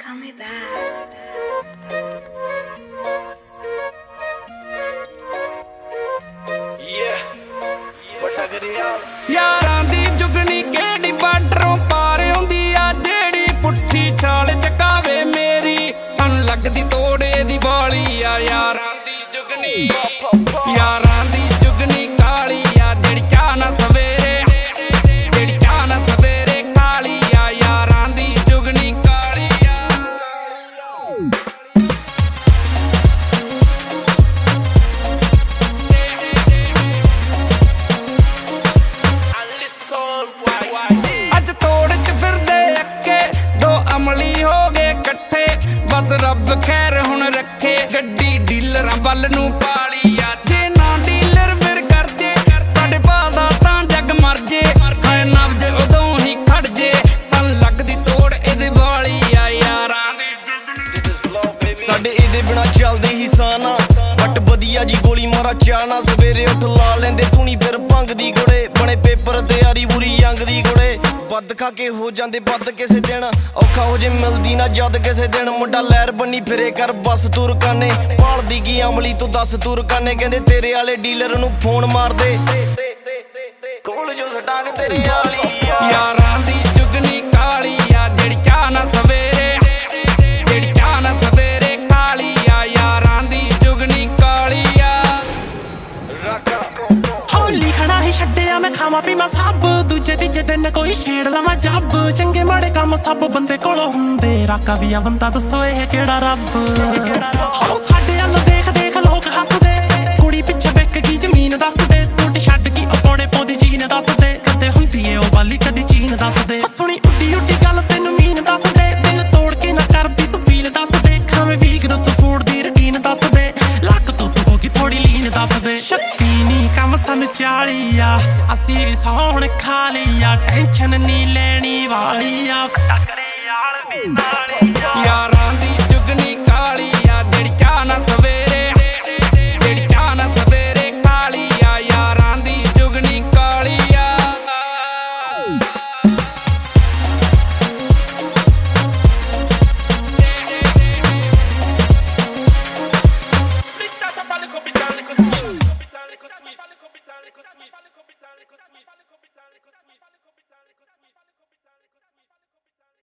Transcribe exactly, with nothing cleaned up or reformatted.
call me back. Yeah, ਵੱਡਾ ਗਰਿਆਲ ਯਾਰਾਂ ਦੀ ਜੁਗਨੀ ਕਿਹੜੀ ਬਾਰਡਰੋਂ ਪਾਰ ਆਉਂਦੀ ਆ, ਜਿਹੜੀ ਪੁੱਠੀ ਛਾਲ ਚਕਾਵੇ ਮੇਰੀ ਸਾਨੂੰ ਲੱਗਦੀ ਤੋੜੇ ਦੀ ਬਾਲੀ ਆ। ਯਾਰਾਂ ਦੀ ਜੁਗਨੀ ਯਾਰਾਂ ਦੀ ਜੁਗਨੀ ਕਾਲੀ ਆ, ਜਿਹੜੀ ਚਾਹ ਨਾ ਸਵੇਰੇ ਜਿਹੜੀ ਚਾਹ ਨਾ ਸਵੇਰੇ ਕਾਲੀ ਆ। ਯਾਰਾਂ ਦੀ ਜੁਗਨੀ ਕਾਲੀ ਆ। ਅੱਜ ਤੋੜ ਚ ਫਿਰਦੇ ਅੱਕੇ ਦੋ ਅਮਲੀ ਹੋ ਗਏ ਇਕੱਠੇ, ਬਸ ਰੱਬ ਖੈਰ ਹੁਣ ਰੱਖੇ ਗੱਡੀ ਡੀਲਰਾਂ ਵੱਲ ਨੂੰ ਪਾਲੀ ਆ। ਜੇ ਨਾ ਡੀਲਰ ਫਿਰ ਕਰਦੇ ਸਾਡੇ ਭਾਅ ਦਾ ਤਾਂ ਜੱਗ ਮਰ ਜੇ, ਹਾਏ ਨਬਜ ਉਦੋਂ ਹੀ ਖੜ ਜੇ ਸਾਨੂੰ ਲੱਗਦੀ ਤੋੜ ਇਹਦੇ ਵਾਲੀ ਆ। ਯਾਰਾਂ ਦੀ ਸਾਡੇ ਇਹਦੇ ਬਿਨਾ ਚੱਲਦੇ ਹੀ ਸਾਨਾ, ਬੱਟ ਵਧੀਆ ਜੀ ਗੋਲੀ ਮਾਰਾ ਚਾਣਾ। ਸਵੇਰੇ ਉੱਠ ਲਾ ਲੈਂਦੇ ਤੂਣੀ ਫਿਰ ਭੰਗ ਦੀ ਗੋੜੇ, ਬਣੇ ਪੇਪਰ ਤਿਆਰੀ ਪੂਰੀ ਅੰਗ ਦੀ ਗੋੜੇ। ਵੱਧ ਖਾ ਕੇ ਹੋ ਜਾਂਦੇ ਵੱਧ ਕਿਸੇ ਦਿਨ, ਔਖਾ ਹੋ ਜੇ ਮਿਲਦੀ ਨਾ ਜਦ ਕਿਸੇ ਦਿਨ। ਮੁੰਡਾ ਲਹਿਰ ਬੰਨੀ ਫਿਰੇ ਕਰ ਬਸ ਤੂੰ ਰਕਾਨੇ, ਭਾਲਦੀ ਕੀ ਅਮਲੀ ਤੂੰ ਦੱਸ ਤੂੰ ਰਕਾਨੇ। ਕਹਿੰਦੇ ਤੇਰੇ ਵਾਲੇ ਡੀਲਰ ਨੂੰ ਫੋਨ ਮਾਰਦੇ ਕੋਲ ਜੋ ਸਟਾਂਗ ਤੇਰੇ ਵਾਲੀ ਆ। ਯਾਰਾਂ ਦੀ ਜੁਗਨੀ ਕਾਲੀ ਆ, ਜਿਹੜੀ ਚਾਹ ਨਾ ਸਵੇਰੇ ਜਿਹੜੀ ਚਾਹ ਨਾ ਸਵੇਰੇ ਕਾਲੀ ਆ। ਯਾਰਾਂ ਦੀ ਜੁਗਨੀ ਕਾਲੀ ਆ। ਹੌਲੀ ਖੜਾ ਹੀ ਛੱਡਿਆ ਮੈਂ ਖਾਵਾਂ ਪੀਵਾਂ ਸਭ, ਦੂਜੇ ਤੀਜੇ ਦਿਨ ਕੋਈ ਛੇੜ ਲਵਾਂ ਜੱਬ। ਚੰਗੇ ਮਾੜੇ ਕੰਮ ਸਭ ਬੰਦੇ ਕੋਲੋਂ ਹੁੰਦੇ, ਰਾਕਾ ਵੀ ਆ ਬੰਦਾ ਦੱਸੋ ਇਹ ਕਿਹੜਾ ਰੱਬ। ਹੋ ਸਾਡੇ ਵੱਲ ਦੇਖ ਦੇਖ ਲੋਕ ਹੱਸਦੇ, ਕੁੜੀ ਪਿੱਛੇ ਵਿਕ ਗਈ ਜ਼ਮੀਨ ਦੱਸਦੇ। ਸੂਟ ਛੱਡ ਕੇ ਆਪੋਣੇ ਪੌਦੀ ਜੀਨ ਦੱਸਦੇ, ਕਦੇ ਹੁੰਦੀ ਏ ਉਹ ਵਾਲੀ ਕਦੀ ਚੀਨ ਦੱਸਦੇ। ਸੁਣੀ ਉੱਡੀ ਉੱਡੀ ਗੱਲ ਤੈਨੂੰ ਮੀਨ ਦੱਸਦੇ, ਦਿਲ ਤੋੜ ਕੇ ਨਾ ਕਰਦੀ ਤੂੰ ਫੀਲ ਦੱਸਦੇ। ਖਾਵੇਂ ਵੀਕ ਨੂੰ ਤੂੰ ਫੂਡ ਦੀ ਰੂਟੀਨ ਦੱਸਦੇ, ਲੱਕ ਤੋਂ ਤੂੰ ਹੋ ਗਈ ਥੋੜੀ ਲੀਨ ਦੱਸਦੇ। ਸ਼ੱਤੀ ਨੀ ਕੰਮ ਸਾਨੂੰ ਚਾਲੀ ਆ, ਅਸੀਂ ਵੀ ਸੌਣ ਖਾਲੀ ਆ। ਟੈਨਸ਼ਨ ਨੀ ਲੈਣੀ ਵਾਲੀ ਆ, ਵੱਡਾ ਕਰੇ ਯਾਰ ਵੀ ਨਾਲੀ ਆ। ਯਾਰ